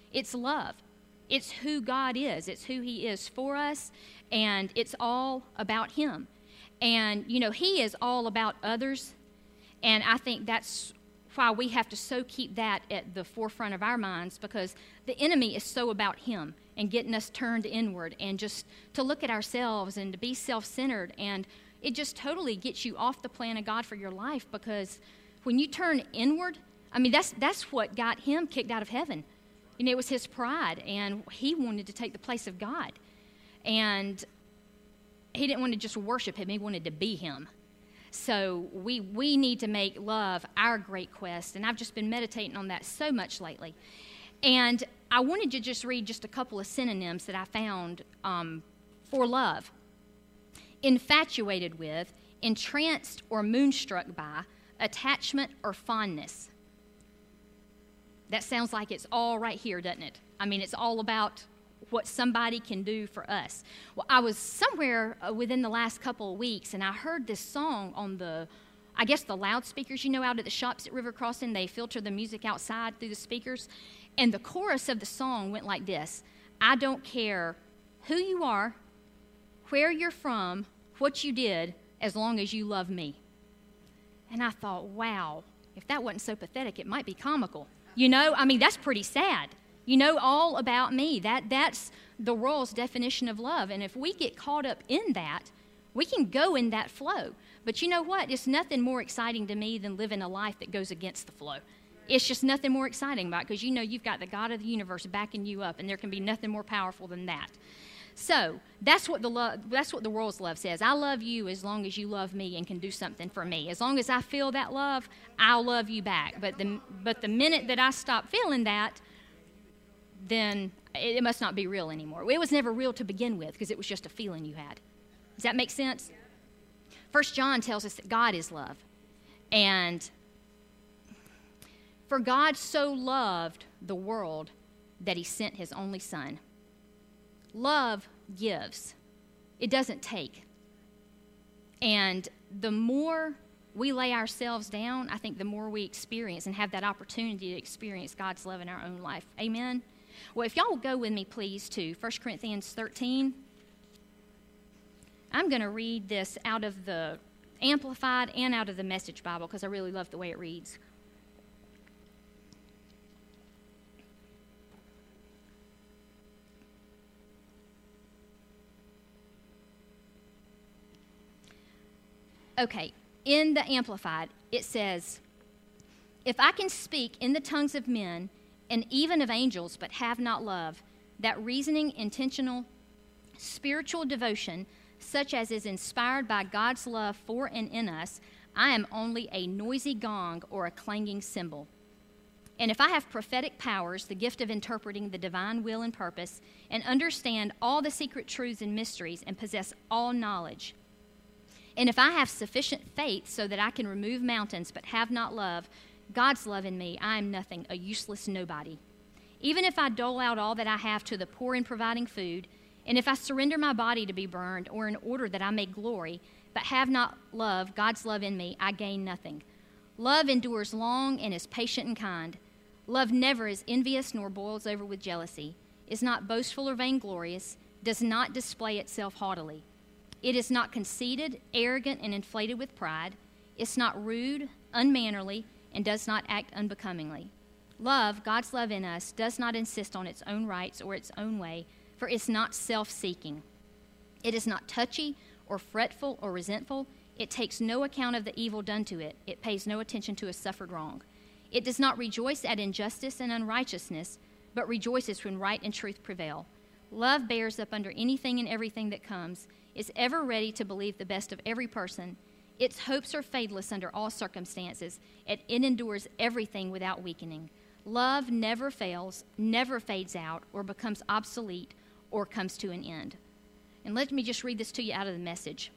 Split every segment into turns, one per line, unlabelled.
It's love. It's who God is. It's who he is for us, and it's all about him. And, he is all about others, and I think that's why we have to so keep that at the forefront of our minds, because the enemy is so about him and getting us turned inward and just to look at ourselves and to be self-centered, and it just totally gets you off the plan of God for your life, because when you turn inward, that's what got him kicked out of heaven. It was his pride, and he wanted to take the place of God. And he didn't want to just worship him, he wanted to be him. So we need to make love our great quest, and I've just been meditating on that so much lately. And I wanted to just read just a couple of synonyms that I found for love. Infatuated with, entranced or moonstruck by, attachment or fondness. That sounds like it's all right here, doesn't it? It's all about what somebody can do for us. Well, I was somewhere within the last couple of weeks, and I heard this song on the loudspeakers, out at the shops at River Crossing. They filter the music outside through the speakers. And the chorus of the song went like this: I don't care who you are, where you're from, what you did, as long as you love me. And I thought, wow, if that wasn't so pathetic, it might be comical. That's pretty sad. All about me. That's the world's definition of love. And if we get caught up in that, we can go in that flow. But you know what? It's nothing more exciting to me than living a life that goes against the flow. It's just nothing more exciting about it, because you've got the God of the universe backing you up, and there can be nothing more powerful than that. So that's what the world's love says. I love you as long as you love me and can do something for me. As long as I feel that love, I'll love you back. But the minute that I stop feeling that, then it must not be real anymore. It was never real to begin with, because it was just a feeling you had. Does that make sense? 1 John tells us that God is love. And for God so loved the world that he sent his only son. Love gives. It doesn't take. And the more we lay ourselves down, I think the more we experience and have that opportunity to experience God's love in our own life. Amen? Well, if y'all will go with me, please, to 1 Corinthians 13. I'm going to read this out of the Amplified and out of the Message Bible, because I really love the way it reads. Okay, in the Amplified, it says, if I can speak in the tongues of men and even of angels, but have not love, that reasoning, intentional, spiritual devotion, such as is inspired by God's love for and in us, I am only a noisy gong or a clanging cymbal. And if I have prophetic powers, the gift of interpreting the divine will and purpose, and understand all the secret truths and mysteries, and possess all knowledge, and if I have sufficient faith so that I can remove mountains but have not love, God's love in me, I am nothing, a useless nobody. Even if I dole out all that I have to the poor in providing food, and if I surrender my body to be burned, or in order that I may glory, but have not love, God's love in me, I gain nothing. Love endures long and is patient and kind. Love never is envious nor boils over with jealousy, is not boastful or vainglorious, does not display itself haughtily. It is not conceited, arrogant, and inflated with pride. It's not rude, unmannerly, and does not act unbecomingly. Love, God's love in us, does not insist on its own rights or its own way, for it's not self-seeking. It is not touchy or fretful or resentful. It takes no account of the evil done to it. It pays no attention to a suffered wrong. It does not rejoice at injustice and unrighteousness, but rejoices when right and truth prevail. Love bears up under anything and everything that comes, is ever ready to believe the best of every person. Its hopes are fadeless under all circumstances, and it endures everything without weakening. Love never fails, never fades out, or becomes obsolete, or comes to an end. And let me just read this to you out of the Message.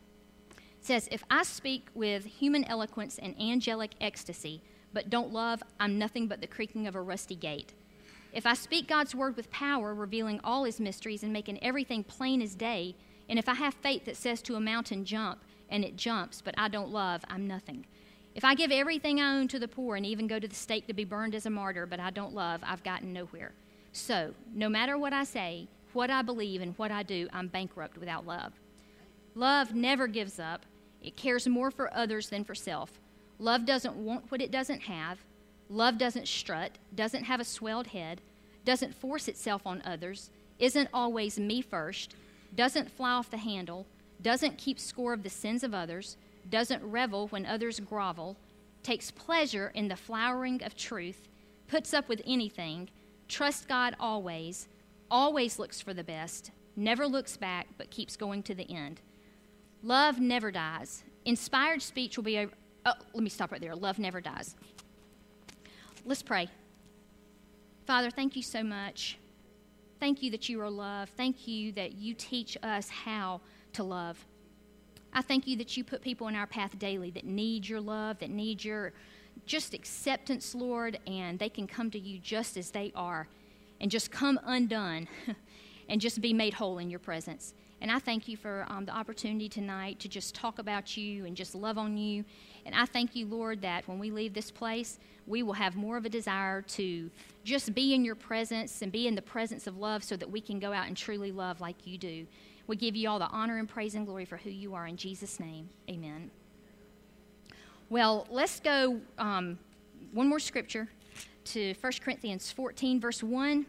It says, if I speak with human eloquence and angelic ecstasy, but don't love, I'm nothing but the creaking of a rusty gate. If I speak God's word with power, revealing all his mysteries and making everything plain as day, and if I have faith that says to a mountain, jump, and it jumps, but I don't love, I'm nothing. If I give everything I own to the poor and even go to the stake to be burned as a martyr, but I don't love, I've gotten nowhere. So, no matter what I say, what I believe, and what I do, I'm bankrupt without love. Love never gives up. It cares more for others than for self. Love doesn't want what it doesn't have. Love doesn't strut, doesn't have a swelled head, doesn't force itself on others, isn't always me first, doesn't fly off the handle, doesn't keep score of the sins of others, doesn't revel when others grovel, takes pleasure in the flowering of truth, puts up with anything, trusts God always looks for the best, never looks back, but keeps going to the end. Love never dies. Inspired speech will be over. Oh, let me stop right there. Love never dies. Let's pray. Father, thank you so much. Thank you that you are love. Thank you that you teach us how to love. I thank you that you put people in our path daily that need your love, that need your just acceptance, Lord, and they can come to you just as they are and just come undone and just be made whole in your presence. And I thank you for the opportunity tonight to just talk about you and just love on you. And I thank you, Lord, that when we leave this place, we will have more of a desire to just be in your presence and be in the presence of love so that we can go out and truly love like you do. We give you all the honor and praise and glory for who you are. In Jesus' name, amen. Well, let's go one more scripture to 1 Corinthians 14, verse 1.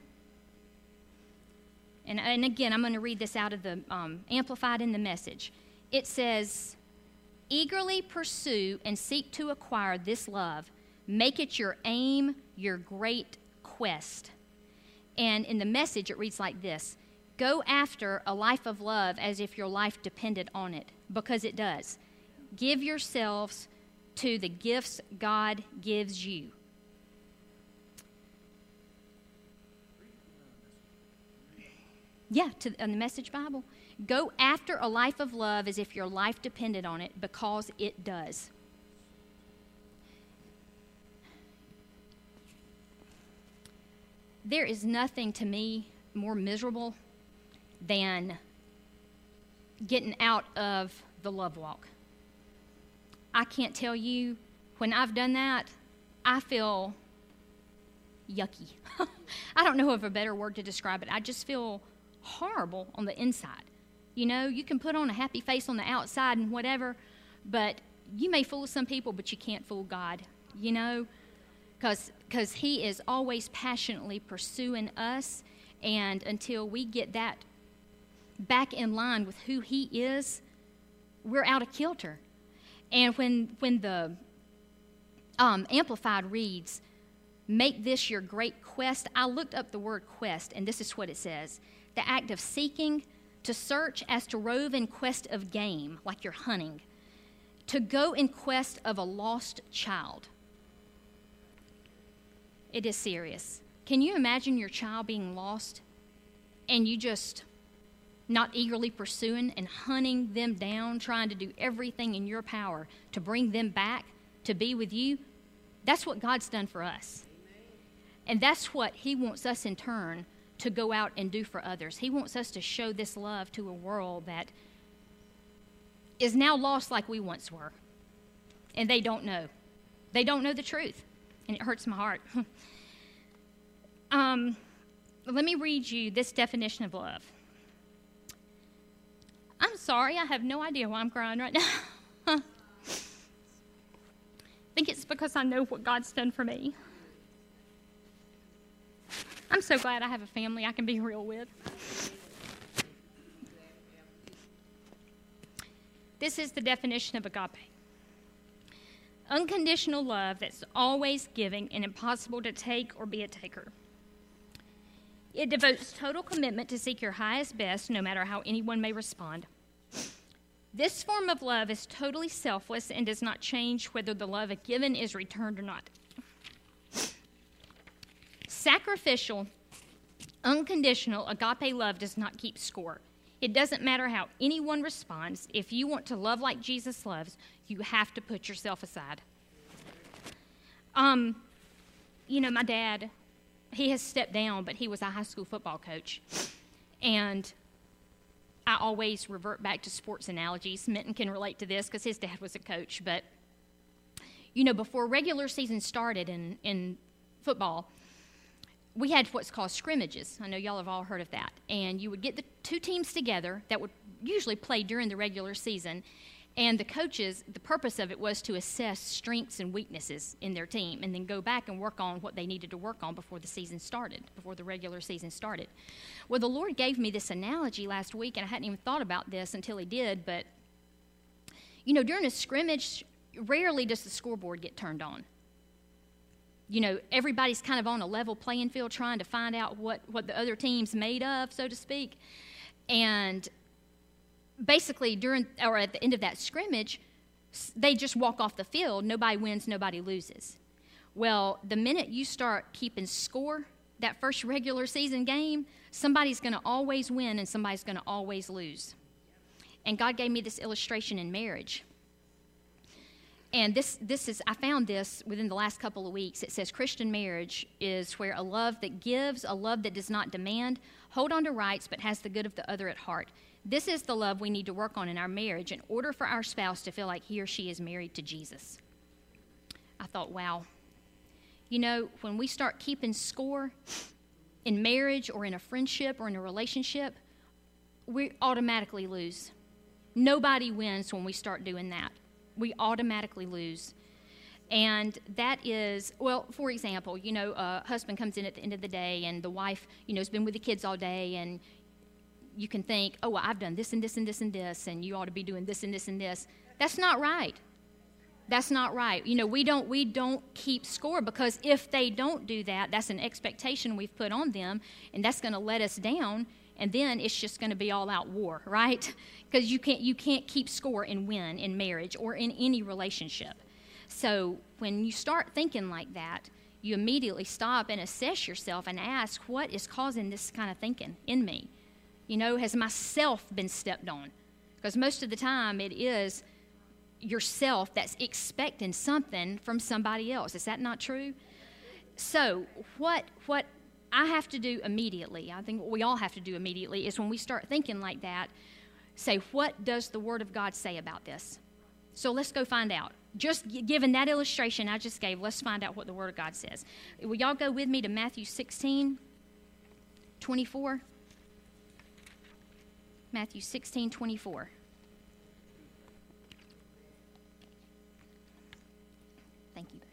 And again, I'm going to read this out of the Amplified in the Message. It says, "Eagerly pursue and seek to acquire this love. Make it your aim, your great quest." And in the Message, it reads like this: "Go after a life of love as if your life depended on it, because it does. Give yourselves to the gifts God gives you." Yeah, in the Message Bible. Go after a life of love as if your life depended on it, because it does. There is nothing to me more miserable than getting out of the love walk. I can't tell you, when I've done that, I feel yucky. I don't know of a better word to describe it. I just feel horrible on the inside. You know, you can put on a happy face on the outside and whatever, but you may fool some people, but you can't fool God, you know, because he is always passionately pursuing us, and until we get that back in line with who he is, we're out of kilter. And when the Amplified reads, "Make this your great quest," I looked up the word quest, and this is what it says: the act of seeking, to search as to rove in quest of game, like you're hunting, to go in quest of a lost child. It is serious. Can you imagine your child being lost and you just not eagerly pursuing and hunting them down, trying to do everything in your power to bring them back to be with you? That's what God's done for us. And that's what he wants us in turn to go out and do for others. He wants us to show this love to a world that is now lost like we once were. And they don't know. They don't know the truth. And it hurts my heart. Let me read you this definition of love. I'm sorry, I have no idea why I'm crying right now. I think it's because I know what God's done for me. I'm so glad I have a family I can be real with. This is the definition of agape: unconditional love that's always giving and impossible to take or be a taker. It devotes total commitment to seek your highest best, no matter how anyone may respond. This form of love is totally selfless and does not change whether the love given is returned or not. Sacrificial, unconditional, agape love does not keep score. It doesn't matter how anyone responds. If you want to love like Jesus loves, you have to put yourself aside. You know, my dad, he has stepped down, but he was a high school football coach. And I always revert back to sports analogies. Minton can relate to this because his dad was a coach. But, you know, before regular season started in football, we had what's called scrimmages. I know y'all have all heard of that. And you would get the two teams together that would usually play during the regular season. And the coaches, the purpose of it was to assess strengths and weaknesses in their team and then go back and work on what they needed to work on before the season started, before the regular season started. Well, the Lord gave me this analogy last week, and I hadn't even thought about this until He did. But, you know, during a scrimmage, rarely does the scoreboard get turned on. You know, everybody's kind of on a level playing field trying to find out what the other team's made of, so to speak. And basically at the end of that scrimmage, they just walk off the field. Nobody wins, nobody loses. Well, the minute you start keeping score, that first regular season game, somebody's going to always win and somebody's going to always lose. And God gave me this illustration in marriage. And this is, I found this within the last couple of weeks. It says Christian marriage is where a love that gives, a love that does not demand, hold on to rights, but has the good of the other at heart. This is the love we need to work on in our marriage in order for our spouse to feel like he or she is married to Jesus. I thought, wow. You know, when we start keeping score in marriage or in a friendship or in a relationship, we automatically lose. Nobody wins when we start doing that. We automatically lose. And that is, well, for example, you know, a husband comes in at the end of the day and the wife, you know, has been with the kids all day, and you can think, oh, well, I've done this and this and this and this, and you ought to be doing this and this and this. That's not right. That's not right. You know, we don't keep score, because if they don't do that, that's an expectation we've put on them, and that's going to let us down, and then it's just going to be all-out war, right? Because you can't keep score and win in marriage or in any relationship. So when you start thinking like that, you immediately stop and assess yourself and ask, what is causing this kind of thinking in me? You know, has myself been stepped on? Because most of the time it is yourself that's expecting something from somebody else. Is that not true? So what I have to do immediately, I think what we all have to do immediately, is when we start thinking like that, say, what does the Word of God say about this? So let's go find out. Just given that illustration I just gave, let's find out what the Word of God says. Will y'all go with me to Matthew 16:24? Matthew 16:24. Thank you.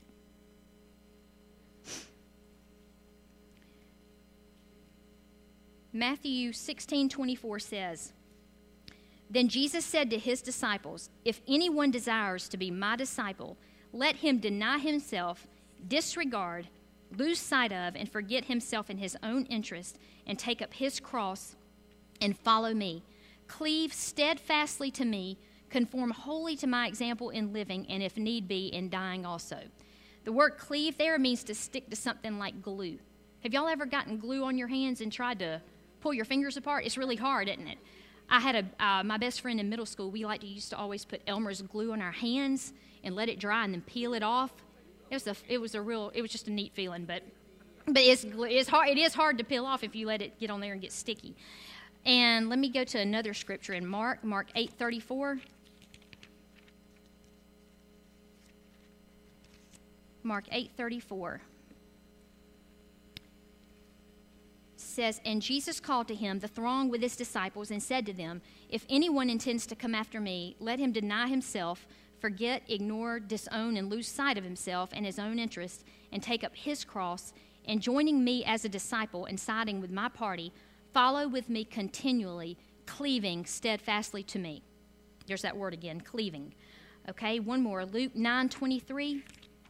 Matthew 16:24 says, "Then Jesus said to his disciples, 'If anyone desires to be my disciple, let him deny himself, disregard, lose sight of, and forget himself in his own interest, and take up his cross and follow me. Cleave steadfastly to me, conform wholly to my example in living, and if need be, in dying also.'" The word cleave there means to stick to something like glue. Have y'all ever gotten glue on your hands and tried to pull your fingers apart? It's really hard, isn't it? I had my best friend in middle school. We used to always put Elmer's glue on our hands and let it dry and then peel it off. It was just a neat feeling, but it's hard. It is hard to peel off if you let it get on there and get sticky. And let me go to another scripture in Mark 8:34. Mark 8:34 says, "And Jesus called to him the throng with his disciples and said to them, 'If anyone intends to come after me, let him deny himself, forget, ignore, disown, and lose sight of himself and his own interest, and take up his cross, and joining me as a disciple and siding with my party, follow with me continually, cleaving steadfastly to me.'" There's that word again, cleaving. Okay, one more, Luke 9:23.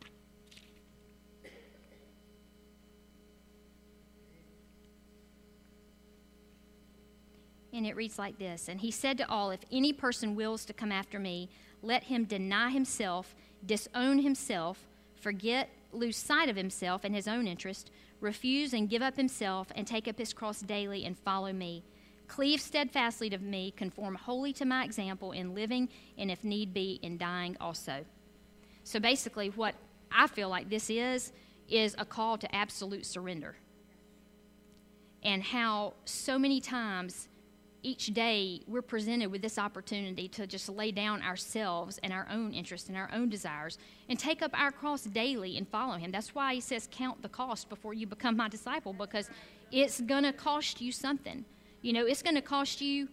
And it reads like this, "And he said to all, 'If any person wills to come after me, let him deny himself, disown himself, forget, lose sight of himself and his own interest, refuse and give up himself, and take up his cross daily and follow me. Cleave steadfastly to me, conform wholly to my example in living, and if need be, in dying also.'" So basically what I feel like this is a call to absolute surrender. And how so many times each day we're presented with this opportunity to just lay down ourselves and our own interests and our own desires and take up our cross daily and follow him. That's why he says count the cost before you become my disciple, because it's going to cost you something. It's going to cost me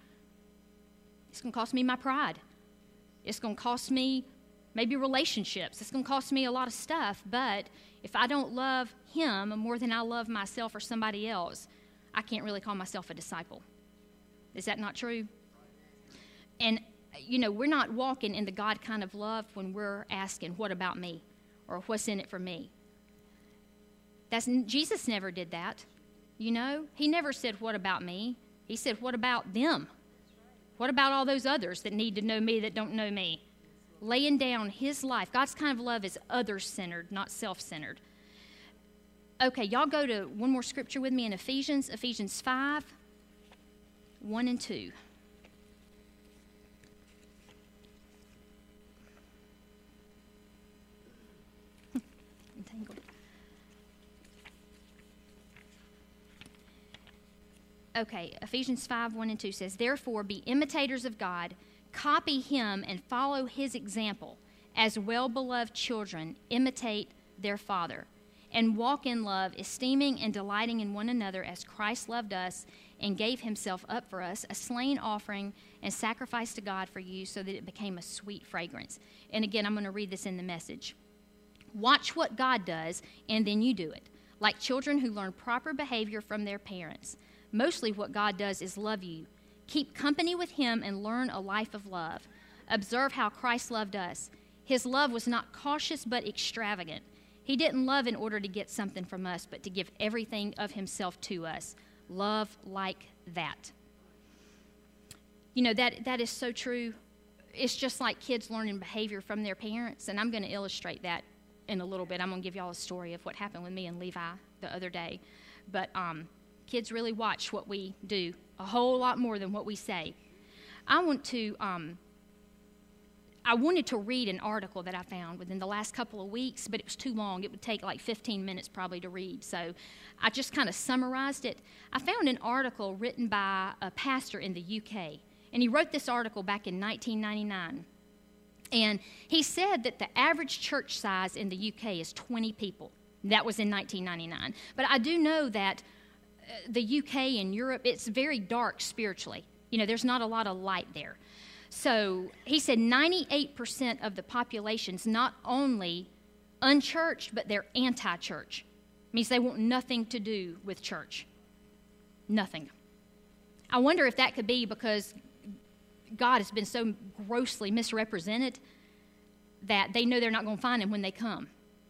my pride. It's going to cost me maybe relationships. It's going to cost me a lot of stuff, but if I don't love him more than I love myself or somebody else, I can't really call myself a disciple. Is that not true? And, we're not walking in the God kind of love when we're asking, what about me? Or what's in it for me? Jesus never did that. He never said, what about me? He said, what about them? What about all those others that need to know me that don't know me? Laying down his life. God's kind of love is other-centered, not self-centered. Okay, y'all go to one more scripture with me in Ephesians 5, 1 and 2. Entangled. Okay, Ephesians 5, 1 and 2 says, therefore be imitators of God, copy him and follow his example. As well-beloved children, imitate their Father, and walk in love, esteeming and delighting in one another as Christ loved us and gave himself up for us, a slain offering and sacrifice to God for you, so that it became a sweet fragrance. And again, I'm going to read this in the Message. Watch what God does, and then you do it, like children who learn proper behavior from their parents. Mostly what God does is love you. Keep company with him and learn a life of love. Observe how Christ loved us. His love was not cautious but extravagant. He didn't love in order to get something from us, but to give everything of himself to us. Love like that. That is so true. It's just like kids learning behavior from their parents, and I'm going to illustrate that in a little bit. I'm going to give y'all a story of what happened with me and Levi the other day. But kids really watch what we do a whole lot more than what we say. I wanted to read an article that I found within the last couple of weeks, but it was too long. It would take like 15 minutes probably to read, so I just kind of summarized it. I found an article written by a pastor in the UK, and he wrote this article back in 1999. And he said that the average church size in the UK is 20 people. That was in 1999. But I do know that the UK and Europe, it's very dark spiritually. There's not a lot of light there. So he said 98% of the population's not only unchurched, but they're anti-church. Means they want nothing to do with church. Nothing. I wonder if that could be because God has been so grossly misrepresented that they know they're not going to find him when they come.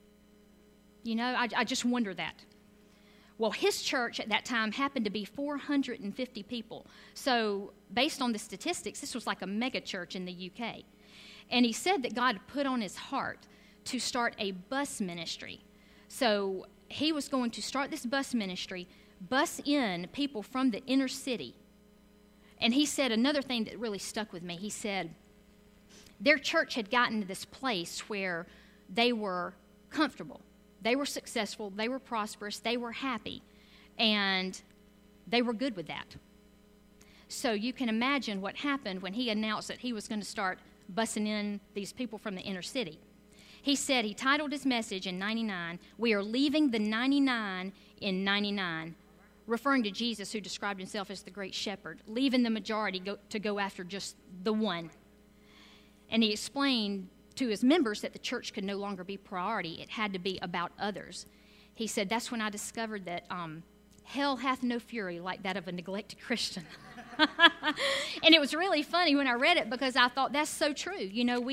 I just wonder that. Well, his church at that time happened to be 450 people. So based on the statistics, this was like a mega church in the UK. And he said that God put on his heart to start a bus ministry. So he was going to start this bus ministry, bus in people from the inner city. And he said another thing that really stuck with me. He said their church had gotten to this place where they were comfortable. They were successful, they were prosperous, they were happy, and they were good with that. So you can imagine what happened when he announced that he was going to start bussing in these people from the inner city. He said, he titled his message in 99, "We are leaving the 99 in 99, referring to Jesus, who described himself as the great shepherd, leaving the majority to go after just the one. And he explained to his members that the church could no longer be priority. It had to be about others. He said, that's when I discovered that hell hath no fury like that of a neglected Christian. And it was really funny when I read it because I thought that's so true.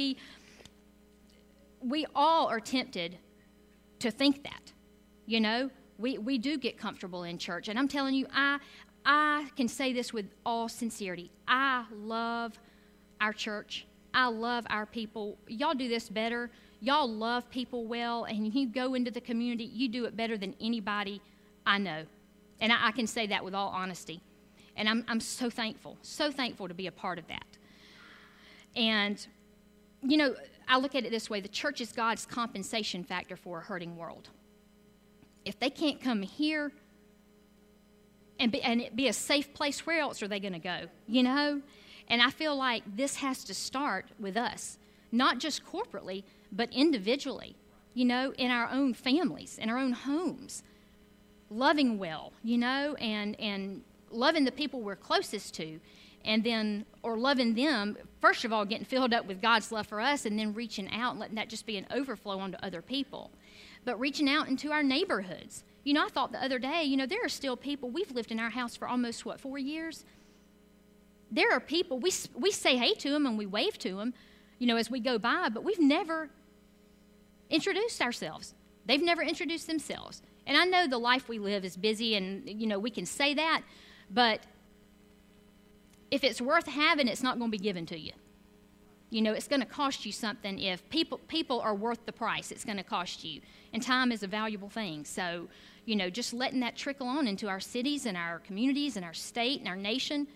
We all are tempted to think that. We do get comfortable in church. And I'm telling you, I can say this with all sincerity. I love our church. I love our people. Y'all do this better. Y'all love people well, and you go into the community, you do it better than anybody I know. And I can say that with all honesty. And I'm so thankful to be a part of that. And, I look at it this way. The church is God's compensation factor for a hurting world. If they can't come here, and it be a safe place. Where else are they going to go, you know? And I feel like this has to start with us, not just corporately, but individually, you know, in our own families, in our own homes, loving well, you know, and loving the people we're closest to, and then, or loving them, first of all, getting filled up with God's love for us, and then reaching out and letting that just be an overflow onto other people. But reaching out into our neighborhoods. You know, I thought the other day, you know, there are still people, we've lived in our house for almost, 4 years? There are people, we say hey to them and we wave to them, you know, as we go by, but we've never introduced ourselves. They've never introduced themselves. And I know the life we live is busy and, you know, we can say that, but if it's worth having, it's not going to be given to you. You know, it's going to cost you something. If people are worth the price, it's going to cost you. And time is a valuable thing. So, you know, just letting that trickle on into our cities and our communities and our state and our nation,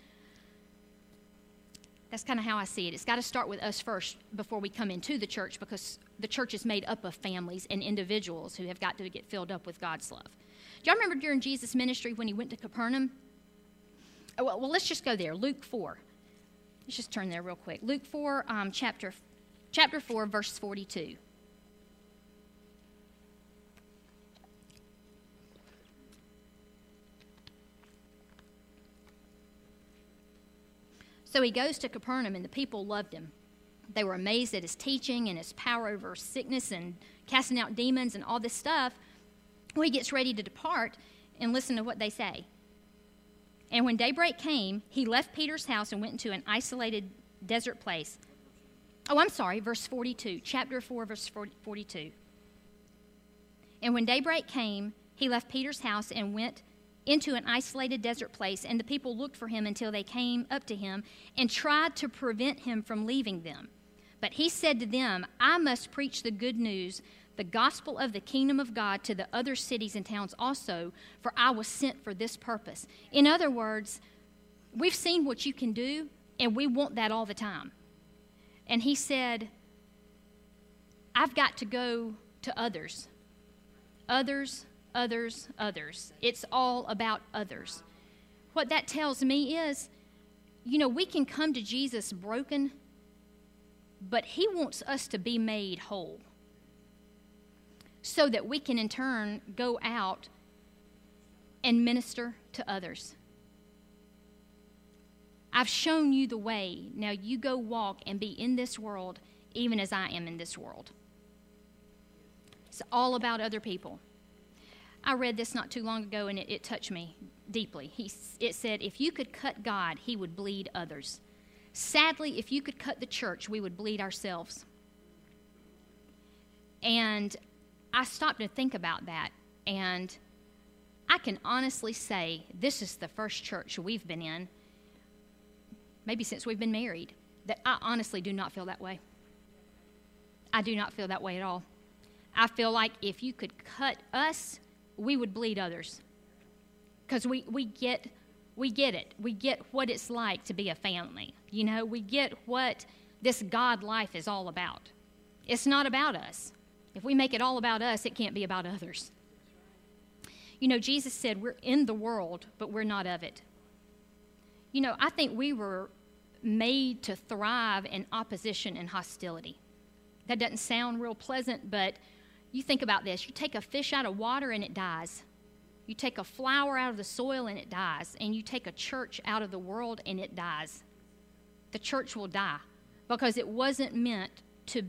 that's kind of how I see it. It's got to start with us first before we come into the church, because the church is made up of families and individuals who have got to get filled up with God's love. Do y'all remember during Jesus' ministry when he went to Capernaum? Well, let's just go there. Luke 4. Let's just turn there real quick. Luke 4, chapter 4, verse 42. So he goes to Capernaum, and the people loved him. They were amazed at his teaching and his power over sickness and casting out demons and all this stuff. Well, he gets ready to depart, and listen to what they say. And when daybreak came, he left Peter's house and went into an isolated desert place. Oh, I'm sorry, verse 42, chapter 4, verse 42. And when daybreak came, he left Peter's house and went into an isolated desert place, and the people looked for him until they came up to him and tried to prevent him from leaving them. But he said to them, I must preach the good news, the gospel of the kingdom of God, to the other cities and towns also, for I was sent for this purpose. In other words, we've seen what you can do, and we want that all the time. And he said, I've got to go to others. Others. It's all about others. What that tells me is, you know, we can come to Jesus broken, but he wants us to be made whole so that we can in turn go out and minister to others. I've shown you the way. Now you go walk and be in this world even as I am in this world. It's all about other people. I read this not too long ago, and it touched me deeply. It said, if you could cut God, he would bleed others. Sadly, if you could cut the church, we would bleed ourselves. And I stopped to think about that, and I can honestly say this is the first church we've been in, maybe since we've been married, that I honestly do not feel that way. I do not feel that way at all. I feel like if you could cut us, we would bleed others, because we get it. We get what it's like to be a family. You know, we get what this God life is all about. It's not about us. If we make it all about us, it can't be about others. You know, Jesus said we're in the world, but we're not of it. You know, I think we were made to thrive in opposition and hostility. That doesn't sound real pleasant, but you think about this. You take a fish out of water and it dies. You take a flower out of the soil and it dies. And you take a church out of the world and it dies. The church will die because it wasn't meant to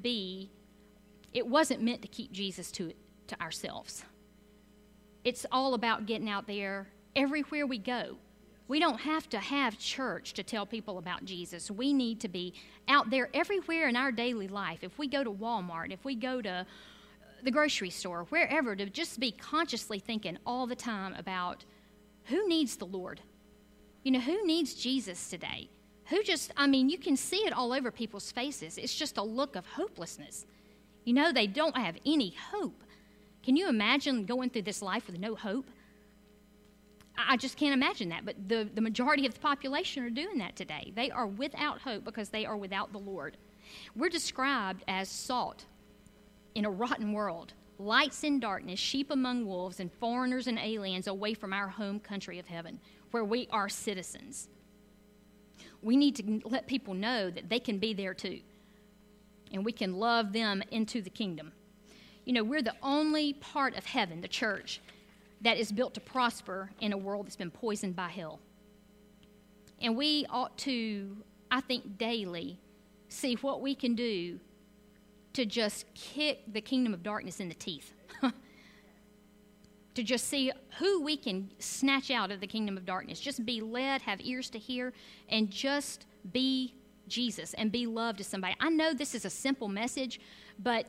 keep Jesus to ourselves. It's all about getting out there everywhere we go. We don't have to have church to tell people about Jesus. We need to be out there everywhere in our daily life. If we go to Walmart, if we go to the grocery store, wherever, to just be consciously thinking all the time about who needs the Lord. You know, who needs Jesus today? You can see it all over people's faces. It's just a look of hopelessness. You know, they don't have any hope. Can you imagine going through this life with no hope? I just can't imagine that. But the majority of the population are doing that today. They are without hope because they are without the Lord. We're described as salt in a rotten world, lights in darkness, sheep among wolves, and foreigners and aliens away from our home country of heaven. where we are citizens. We need to let people know that they can be there too, and we can love them into the kingdom. You know, we're the only part of heaven, the church, that is built to prosper in a world that's been poisoned by hell. And we ought to, I think, daily see what we can do to just kick the kingdom of darkness in the teeth. To just see who we can snatch out of the kingdom of darkness. Just be led, have ears to hear, and just be Jesus and be loved to somebody. I know this is a simple message, but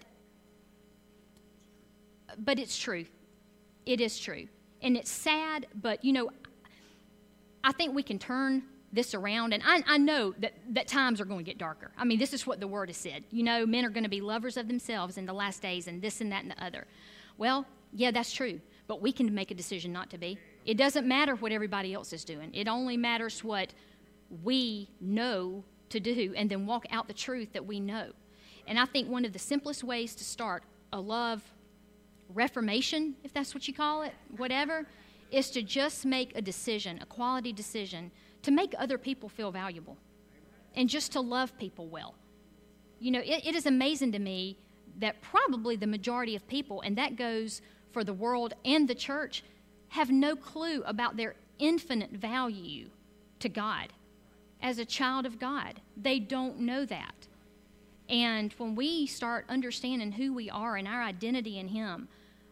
it's true. It is true. And it's sad, but, you know, I think we can turn this around. And I know that times are going to get darker. I mean, this is what the Word has said. You know, men are going to be lovers of themselves in the last days and this and that and the other. Well, yeah, that's true. But we can make a decision not to be. It doesn't matter what everybody else is doing. It only matters what we know to do and then walk out the truth that we know. And I think one of the simplest ways to start a love reformation, if that's what you call it, whatever, is to just make a decision, a quality decision, to make other people feel valuable and just to love people well. You know, it is amazing to me that probably the majority of people, and that goes for the world and the church, have no clue about their infinite value to God. As a child of God, they don't know that. And when we start understanding who we are and our identity in Him,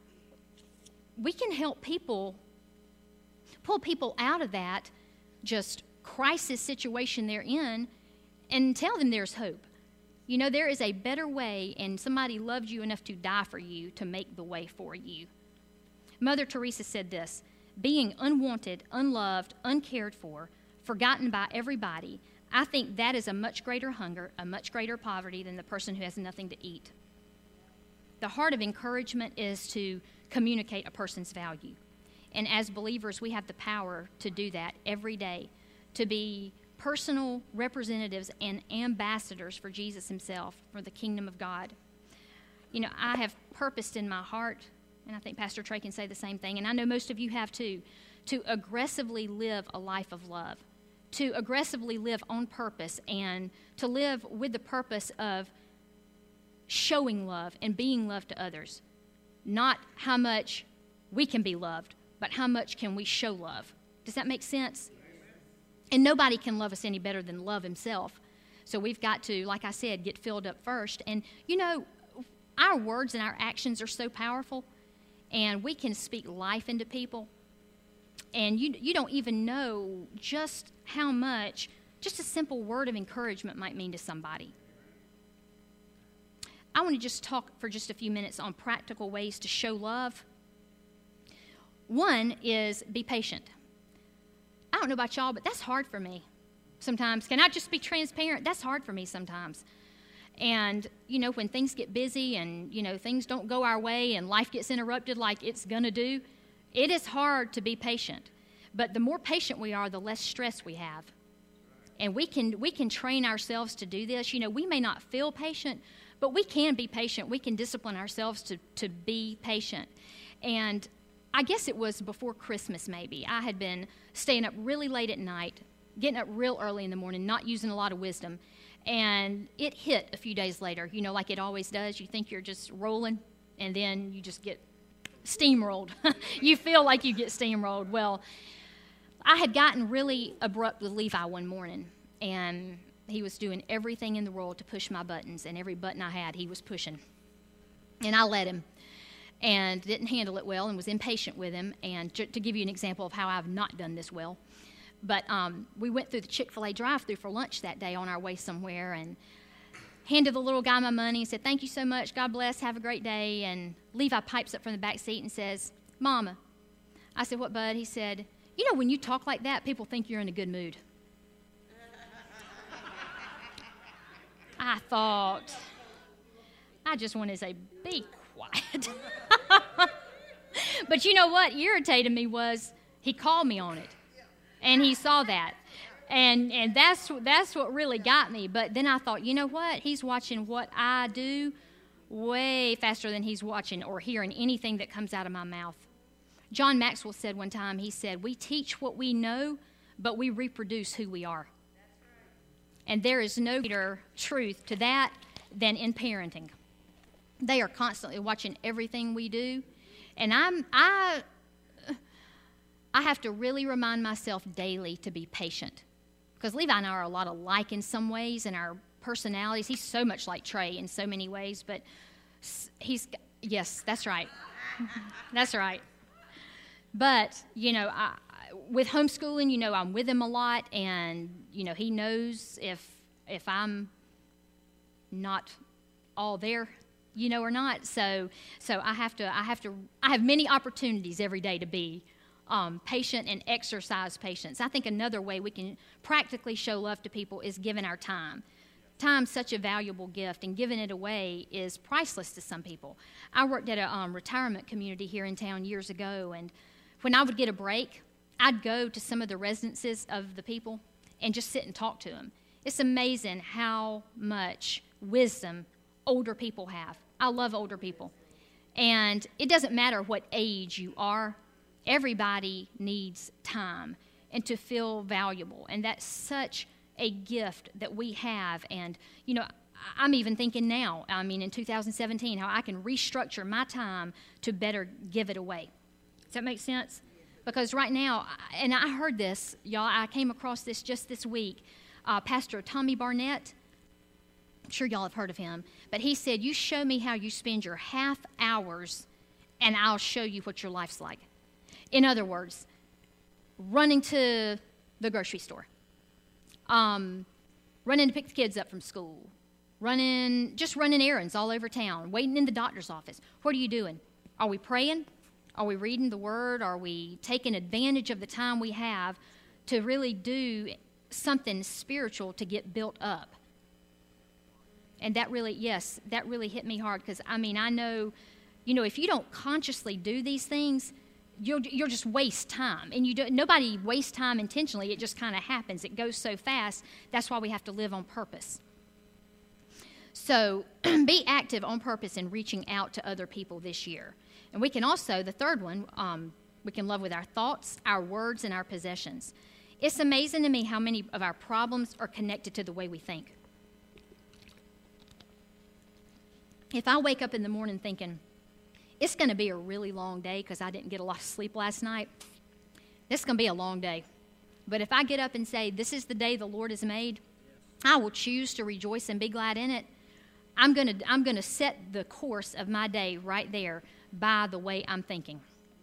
we can help people, pull people out of that just crisis situation they're in and tell them there's hope. You know, there is a better way, and somebody loved you enough to die for you to make the way for you. Mother Teresa said this: being unwanted, unloved, uncared for, forgotten by everybody, I think that is a much greater hunger, a much greater poverty than the person who has nothing to eat. The heart of encouragement is to communicate a person's value. And as believers, we have the power to do that every day, to be personal representatives and ambassadors for Jesus Himself, for the kingdom of God. You know, I have purposed in my heart, and I think Pastor Trey can say the same thing, and I know most of you have too, to aggressively live a life of love, to aggressively live on purpose, and to live with the purpose of showing love and being loved to others. Not how much we can be loved, but how much can we show love. Does that make sense? And nobody can love us any better than love Himself. So we've got to, like I said, get filled up first. And, you know, our words and our actions are so powerful, and we can speak life into people. And you don't even know just how much just a simple word of encouragement might mean to somebody. I want to just talk for just a few minutes on practical ways to show love. One is be patient. I don't know about y'all, but that's hard for me sometimes. Can I just be transparent? That's hard for me sometimes. And, you know, when things get busy and, you know, things don't go our way and life gets interrupted like it's going to do, it is hard to be patient. But the more patient we are, the less stress we have. And we can train ourselves to do this. You know, we may not feel patient, but we can be patient. We can discipline ourselves to be patient. And I guess it was before Christmas maybe. I had been staying up really late at night, getting up real early in the morning, not using a lot of wisdom. And it hit a few days later, you know, like it always does. You think you're just rolling, and then you just get steamrolled. You feel like you get steamrolled. Well, I had gotten really abrupt with Levi one morning, and he was doing everything in the world to push my buttons, and every button I had, he was pushing. And I let him, and didn't handle it well, and was impatient with him. And to give you an example of how I've not done this well, but we went through the Chick-fil-A drive-thru for lunch that day on our way somewhere, and handed the little guy my money and said, "Thank you so much, God bless, have a great day." And Levi pipes up from the back seat and says, "Mama." I said, "What, bud?" He said, "You know, when you talk like that, people think you're in a good mood." I thought, I just wanted to say, be quiet. But you know what irritated me was he called me on it, and he saw that. And that's what really got me. But then I thought, you know what? He's watching what I do way faster than he's watching or hearing anything that comes out of my mouth. John Maxwell said one time, he said, we teach what we know, but we reproduce who we are. And there is no greater truth to that than in parenting. They are constantly watching everything we do. And I have to really remind myself daily to be patient. Because Levi and I are a lot alike in some ways in our personalities. He's so much like Trey in so many ways, but yes, that's right. That's right. But, with homeschooling, I'm with him a lot, and, he knows if I'm not all there, or not. So I have many opportunities every day to be patient and exercise patience. I think another way we can practically show love to people is giving our time. Time's such a valuable gift, and giving it away is priceless to some people. I worked at a retirement community here in town years ago, and when I would get a break, I'd go to some of the residences of the people and just sit and talk to them. It's amazing how much wisdom older people have. I love older people. And it doesn't matter what age you are, everybody needs time and to feel valuable. And that's such a gift that we have. And, I'm even thinking now, in 2017, how I can restructure my time to better give it away. Does that make sense? Because right now, and I heard this, y'all, I came across this just this week. Pastor Tommy Barnett, I'm sure y'all have heard of him, but he said, you show me how you spend your half hours, and I'll show you what your life's like. In other words, running to the grocery store, running to pick the kids up from school, running errands all over town, waiting in the doctor's office. What are you doing? Are we praying? Are we reading the Word? Are we taking advantage of the time we have to really do something spiritual to get built up? And that really hit me hard because, I know, if you don't consciously do these things, you'll just waste time. And nobody wastes time intentionally. It just kind of happens. It goes so fast. That's why we have to live on purpose. So be active on purpose in reaching out to other people this year. And we can also, the third one, we can love with our thoughts, our words, and our possessions. It's amazing to me how many of our problems are connected to the way we think. If I wake up in the morning thinking, it's going to be a really long day because I didn't get a lot of sleep last night, it's going to be a long day. But if I get up and say, this is the day the Lord has made, I will choose to rejoice and be glad in it. I'm going to set the course of my day right there by the way I'm thinking.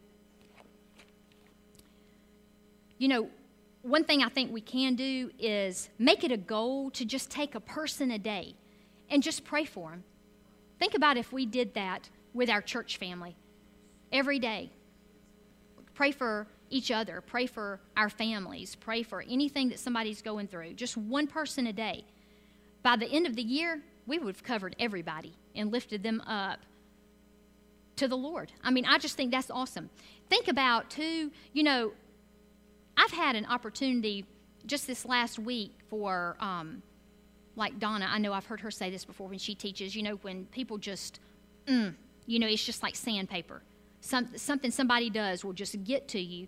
One thing I think we can do is make it a goal to just take a person a day and just pray for them. Think about if we did that with our church family every day. Pray for each other. Pray for our families. Pray for anything that somebody's going through. Just one person a day. By the end of the year, we would have covered everybody and lifted them up to the Lord. I just think that's awesome. Think about, too, I've had an opportunity just this last week for, like Donna, I know I've heard her say this before when she teaches, when people just, it's just like sandpaper. Something somebody does will just get to you.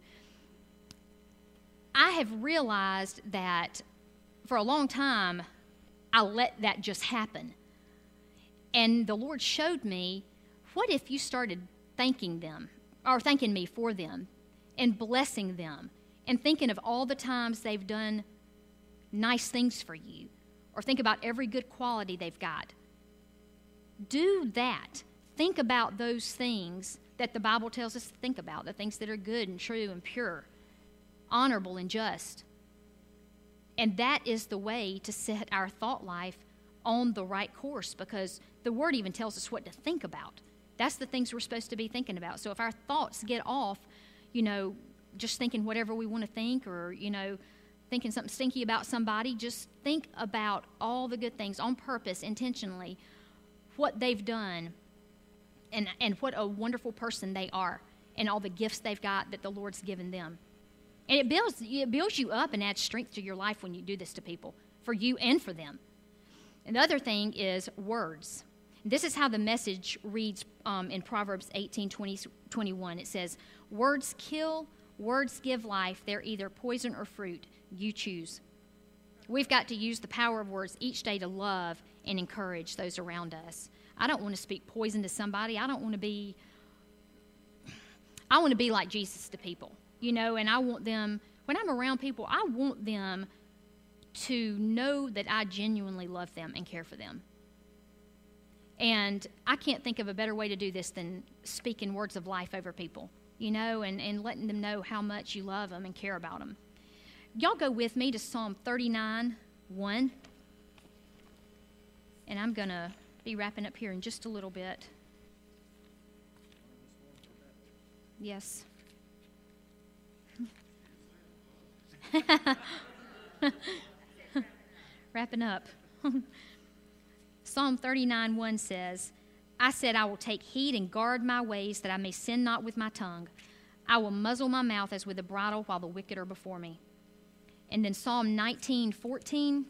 I have realized that for a long time, I let that just happen. And the Lord showed me, what if you started thanking them, or thanking me for them, and blessing them, and thinking of all the times they've done nice things for you, or think about every good quality they've got. Do that. Think about those things that the Bible tells us to think about, the things that are good and true and pure, honorable and just. And that is the way to set our thought life on the right course, because the Word even tells us what to think about. That's the things we're supposed to be thinking about. So if our thoughts get off, just thinking whatever we want to think, or, thinking something stinky about somebody, just think about all the good things on purpose, intentionally, what they've done, and what a wonderful person they are, and all the gifts they've got that the Lord's given them. And it builds you up and adds strength to your life when you do this to people, for you and for them. And the other thing is words. This is how the Message reads in Proverbs 18:20-21. It says, "Words kill, words give life. They're either poison or fruit. You choose." We've got to use the power of words each day to love and encourage those around us. I don't want to speak poison to somebody. I want to be like Jesus to people, and I want them, when I'm around people, I want them to know that I genuinely love them and care for them. And I can't think of a better way to do this than speaking words of life over people, and letting them know how much you love them and care about them. Y'all go with me to Psalm 39:1. And I'm going to be wrapping up here in just a little bit. Yes. Wrapping up. Psalm 39:1 says, "I said, I will take heed and guard my ways, that I may sin not with my tongue. I will muzzle my mouth as with a bridle while the wicked are before me." And then Psalm 19:14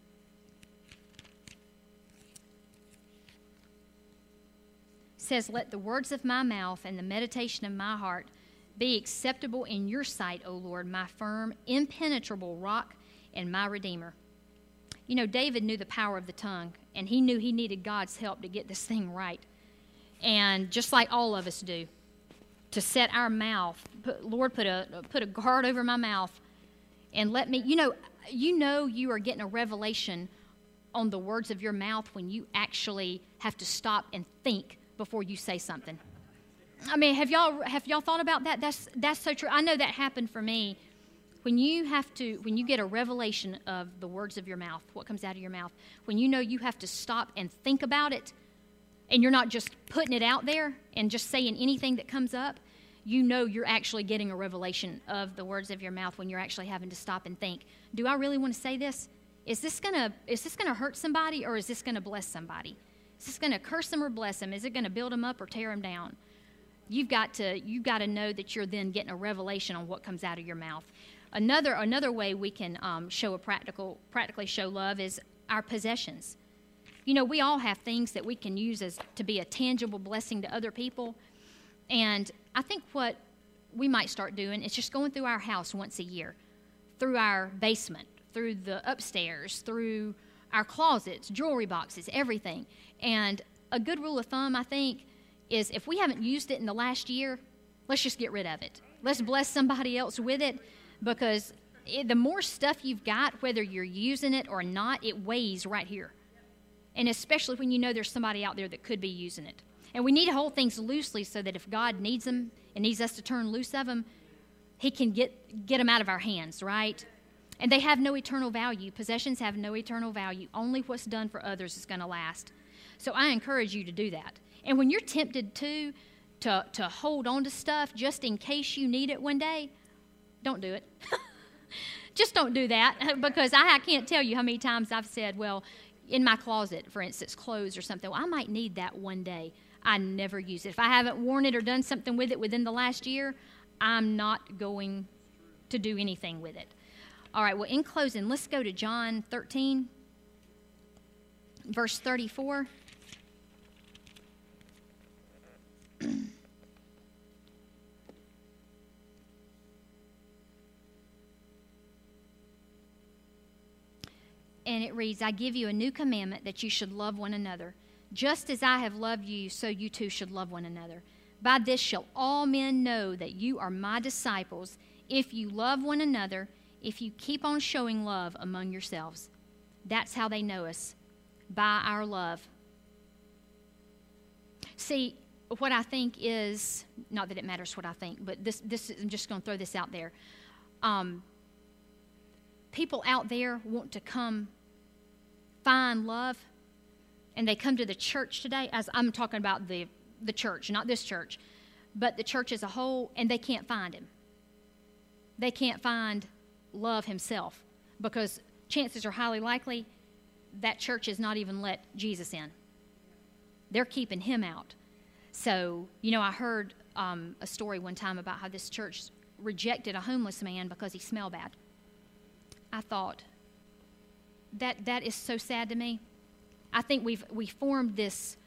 says, "Let the words of my mouth and the meditation of my heart be acceptable in your sight, O Lord, my firm, impenetrable rock and my redeemer." David knew the power of the tongue, and he knew he needed God's help to get this thing right. And just like all of us do, to set our mouth, Lord, put a guard over my mouth, and let me, you are getting a revelation on the words of your mouth when you actually have to stop and think before you say something. I mean, have y'all thought about that? That's so true. I know that happened for me. When you get a revelation of the words of your mouth, what comes out of your mouth, when you know you have to stop and think about it, and you're not just putting it out there and just saying anything that comes up, you're actually getting a revelation of the words of your mouth when you're actually having to stop and think, do I really want to say this? Is this gonna hurt somebody, or is this gonna bless somebody? Is this gonna curse them or bless them? Is it gonna build them up or tear them down? You've got to know that you're then getting a revelation on what comes out of your mouth. Another way we can practically show love is our possessions. We all have things that we can use to be a tangible blessing to other people. And I think what we might start doing is just going through our house once a year, through our basement, through the upstairs, through our closets, jewelry boxes, everything. And a good rule of thumb, I think, is if we haven't used it in the last year, let's just get rid of it. Let's bless somebody else with it, because the more stuff you've got, whether you're using it or not, it weighs right here. And especially when you know there's somebody out there that could be using it. And we need to hold things loosely so that if God needs them and needs us to turn loose of them, He can get them out of our hands, right? And they have no eternal value. Possessions have no eternal value. Only what's done for others is going to last. So I encourage you to do that. And when you're tempted to hold on to stuff just in case you need it one day, don't do it. Just don't do that, because I can't tell you how many times I've said, well, in my closet, for instance, clothes or something, well, I might need that one day. I never use it. If I haven't worn it or done something with it within the last year, I'm not going to do anything with it. All right, well, in closing, let's go to John 13, verse 34. And it reads, "I give you a new commandment, that you should love one another. Just as I have loved you, so you too should love one another. By this shall all men know that you are my disciples, if you love one another, if you keep on showing love among yourselves." That's how they know us, by our love. See, what I think is, not that it matters what I think, but this I'm just going to throw this out there. People out there want to come find love, and they come to the church today, as I'm talking about the church, not this church, but the church as a whole, and they can't find Him. They can't find love Himself, because chances are highly likely that church has not even let Jesus in. They're keeping Him out. So, I heard a story one time about how this church rejected a homeless man because he smelled bad. I thought, that is so sad to me. I think we formed this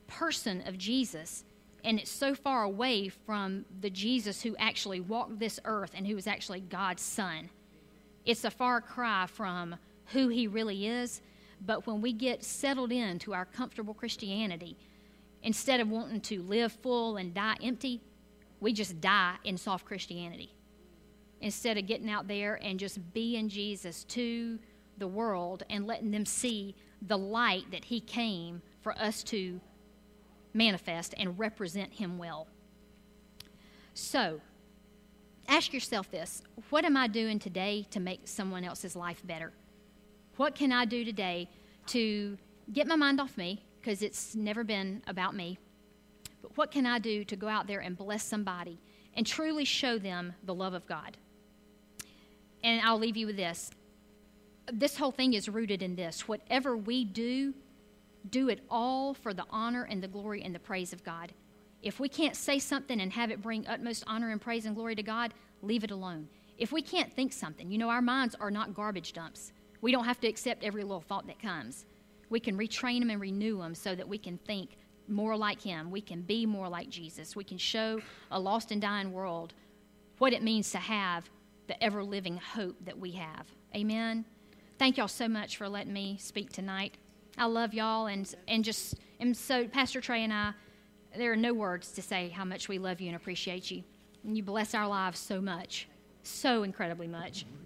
person of Jesus, and it's so far away from the Jesus who actually walked this earth and who was actually God's son. It's a far cry from who he really is. But when we get settled into our comfortable Christianity, instead of wanting to live full and die empty, we just die in soft Christianity. Instead of getting out there and just being Jesus to the world and letting them see the light that he came for us to manifest and represent him well. So, ask yourself this: what am I doing today to make someone else's life better? What can I do today to get my mind off me, because it's never been about me, but what can I do to go out there and bless somebody and truly show them the love of God? And I'll leave you with this. This whole thing is rooted in this: whatever we do, do it all for the honor and the glory and the praise of God. If we can't say something and have it bring utmost honor and praise and glory to God, leave it alone. If we can't think something, our minds are not garbage dumps. We don't have to accept every little thought that comes. We can retrain them and renew them so that we can think more like him. We can be more like Jesus. We can show a lost and dying world what it means to have the ever-living hope that we have. Amen. Thank y'all so much for letting me speak tonight. I love y'all, and so Pastor Trey and I, there are no words to say how much we love you and appreciate you. And you bless our lives so much, so incredibly much.